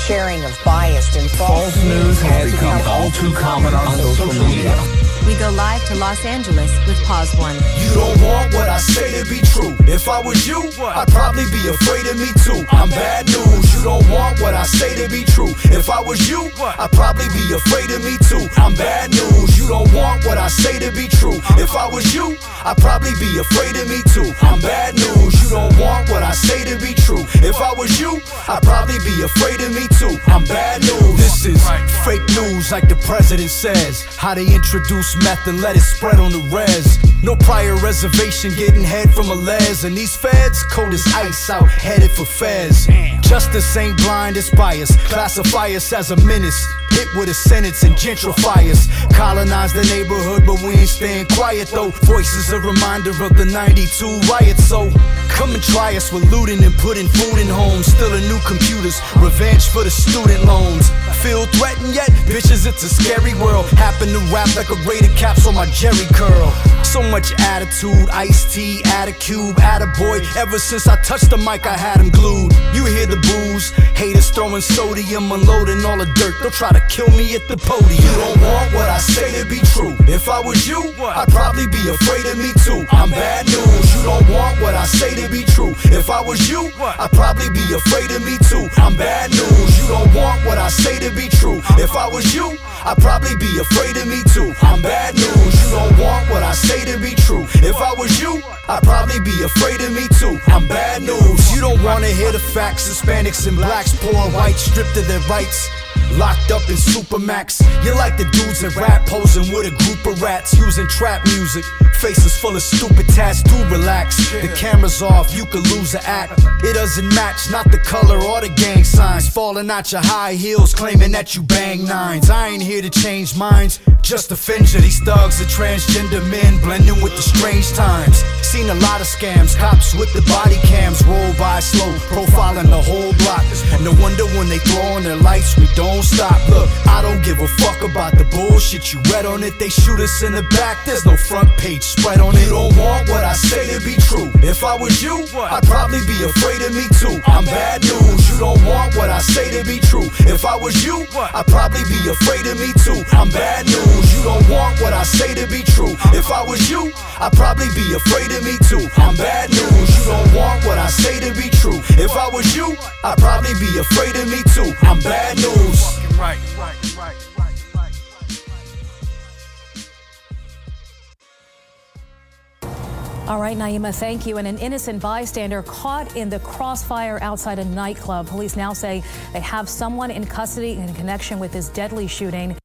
sharing of biased and false news has become all too common on social media. We go live to Los Angeles with Pause One. You don't want what I say to be true. If I was you, I'd probably be afraid of me too. I'm bad news. You don't want what I say to be true. If I was you, I'd probably be afraid of me too. I'm bad news. You don't want what I say to be true. If I was you, I'd probably be afraid of me too. I'm bad news. You don't want what I say to be true. If I was you, I'd probably be afraid of me too. I'm bad news. This is fake news, like the president says. How they introduce meth and let it spread on the res. No prior reservation, getting head from a les. And these feds, cold as ice out, headed for feds. Justice ain't blind, it's bias. Classify us as a menace. Hit with a sentence and gentrify us. Colonize the neighborhood, but we ain't staying quiet though. Voices a reminder of the 92 riot. So come and try us with looting and putting food in homes. Stealing new computers, revenge for the student loans. Feel threatened yet? Bitches, it's a scary world. Happen to rap like a rated caps on my Jerry curl. So much attitude, iced tea, attitude, attaboy. Ever since I touched the mic, I had him glued. You hear the booze, haters throwing sodium, unloading all the dirt. They'll try to kill me at the podium. You don't want what I say to be true. If I was you, I'd probably be afraid of me too. I'm bad news. You don't want what I say to be true. If I was you, I'd probably be afraid of me too. I'm bad news. You don't want what I say to be true. If I was you, I'd probably be afraid of me too. I'm bad news. You don't want what I say to be true. If I was you, I'd probably be afraid of me too. I'm bad news. You don't wanna hear the facts. Hispanics and blacks pouring white, stripped of their rights. Locked up in Supermax. You're like the dudes that rap, posing with a group of rats, using trap music. Faces full of stupid tats, do relax. The camera's off, you could lose the act. It doesn't match, not the color or the gang signs. Falling out your high heels, claiming that you bang nines. I ain't here to change minds, just offend you. These thugs are transgender men, blending with the strange times. Seen a lot of scams, cops with the body cams roll by slow, profiling the whole block. No wonder when they throw on their lights, we don't stop. Look, I don't give a fuck about the bullshit you read on it. They shoot us in the back, there's no front page spread on it. You don't want what I say to be true. If I was you, I'd probably be afraid of me too. I'm bad news. You don't want what I say to be true. If I was you, I'd probably be afraid of me too. I'm bad news. You don't want what I say to be true. If I was you, I'd probably be afraid of me too. I'm bad news. You don't want what I say to be true. If I was you, I'd probably be afraid of me too. I'm bad news. Right. All right, Naima, thank you. And an innocent bystander caught in the crossfire outside a nightclub. Police now say they have someone in custody in connection with this deadly shooting.